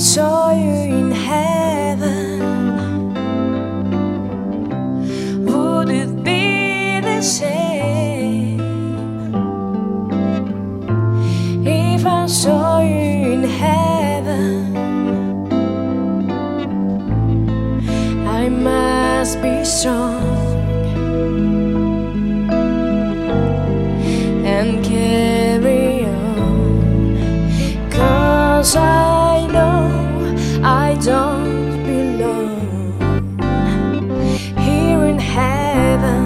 saw you in heaven, would it be the same? If I saw you in heaven, I must be strong and carry on, 'cause I know I don't belong here in heaven.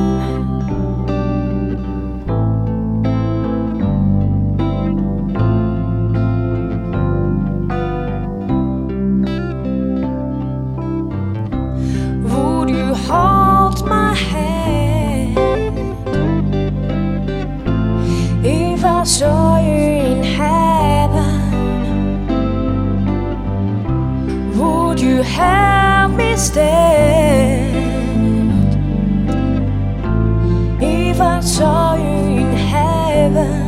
Would you hold my hand if I saw you in heaven? Would you help me stand if I saw you in heaven?